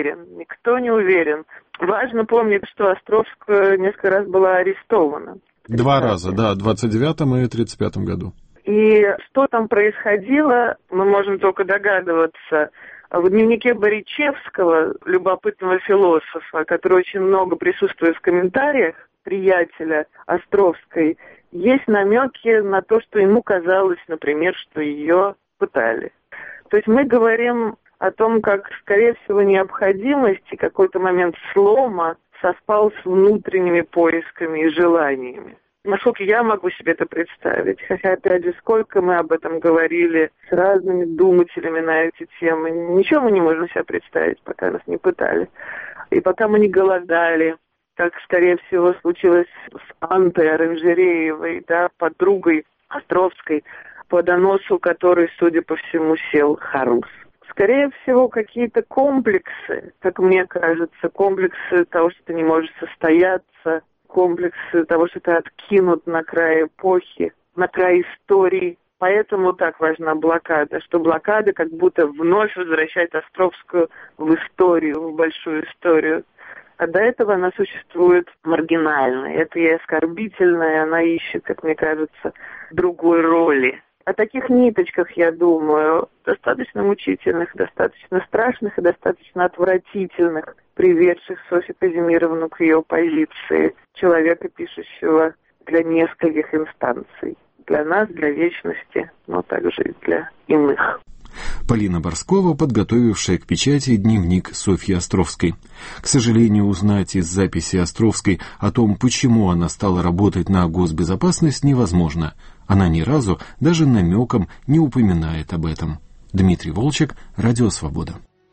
уверен. Важно помнить, что Островская несколько раз была арестована. 2 раза, да, в 29-м и 35-м году. И что там происходило, мы можем только догадываться. В дневнике Боричевского, любопытного философа, который очень много присутствует в комментариях, приятеля Островской, есть намеки на то, что ему казалось, например, что ее пытали. То есть мы говорим о том, как, скорее всего, необходимость и какой-то момент слома совпал с внутренними поисками и желаниями. Насколько я могу себе это представить, хотя, опять же, сколько мы об этом говорили с разными думателями на эти темы, ничего мы не можем себе представить, пока нас не пытали. И пока мы не голодали, как, скорее всего, случилось с Антой Оранжереевой, да, подругой Островской, по доносу которой, судя по всему, сел Хармс. Скорее всего, какие-то комплексы, как мне кажется, комплексы того, что ты не можешь состояться, комплексы того, что ты откинут на край эпохи, на край истории. Поэтому так важна блокада, что блокада как будто вновь возвращает Островскую в историю, в большую историю. А до этого она существует маргинально. Это и оскорбительно, и она ищет, как мне кажется, другой роли. О таких ниточках, я думаю, достаточно мучительных, достаточно страшных и достаточно отвратительных, приведших Софью Казимировну к ее позиции человека, пишущего для нескольких инстанций. Для нас, для вечности, но также и для иных. Полина Борскова, подготовившая к печати дневник Софьи Островской. К сожалению, узнать из записи Островской о том, почему она стала работать на госбезопасность, невозможно. Она ни разу, даже намеком, не упоминает об этом. Дмитрий Волчек, Радио Свобода.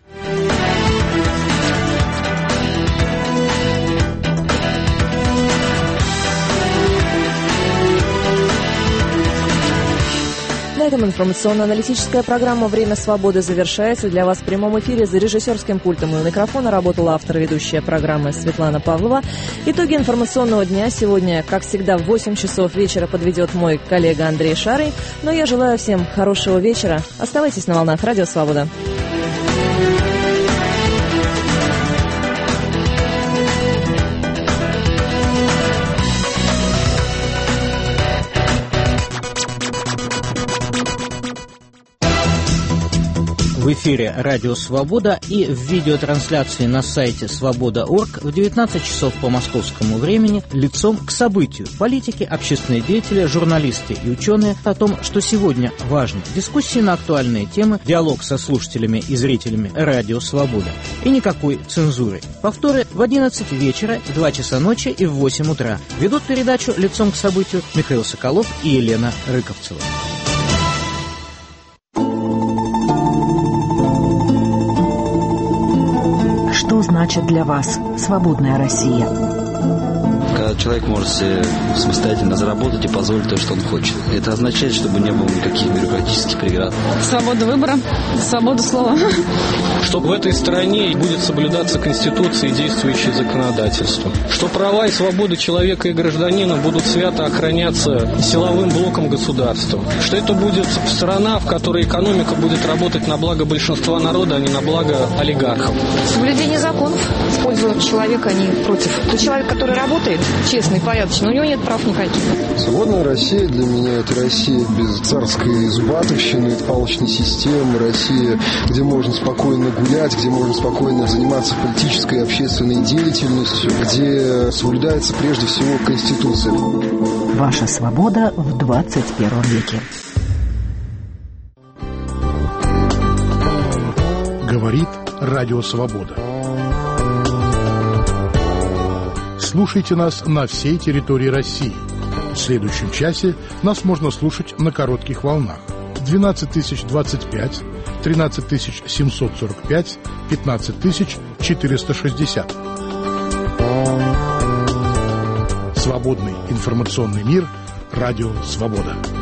На этом информационно-аналитическая программа «Время свободы» завершается. Для вас в прямом эфире за режиссерским пультом и у микрофона работала автор и ведущая программы Светлана Павлова. Итоги информационного дня сегодня, как всегда, в 8 часов вечера подведет мой коллега Андрей Шарый. Но я желаю всем хорошего вечера. Оставайтесь на волнах «Радио Свобода». В эфире «Радио Свобода» и в видеотрансляции на сайте свобода.орг в 19 часов по московскому времени лицом к событию. Политики, общественные деятели, журналисты и ученые о том, что сегодня важно. Дискуссии на актуальные темы, диалог со слушателями и зрителями «Радио Свобода». И никакой цензуры. Повторы в 11 вечера, в 2 часа ночи и в 8 утра. Ведут передачу лицом к событию Михаил Соколов и Елена Рыковцева. Что значит для вас свободная Россия? Когда человек может себе самостоятельно заработать и позволить то, что он хочет. Это означает, чтобы не было никаких бюрократических преград. Свобода выбора, свобода слова. Что в этой стране будет соблюдаться Конституция и действующее законодательство. Что права и свободы человека и гражданина будут свято охраняться силовым блоком государства. Что это будет страна, в которой экономика будет работать на благо большинства народа, а не на благо олигархов. Соблюдение законов в пользу человека, а не против. Тот человек, который работает, честный, порядочный, у него нет прав никаких. Свободная Россия для меня — это Россия без царской зубатовщины, палочной системы, Россия, где можно спокойно гулять, где можно спокойно заниматься политической и общественной деятельностью, где соблюдается прежде всего Конституция. Ваша свобода в 21 веке. Говорит Радио Свобода. Слушайте нас на всей территории России. В следующем часе нас можно слушать на коротких волнах. 12025, 13745, 15460. Свободный информационный мир. Радио Свобода.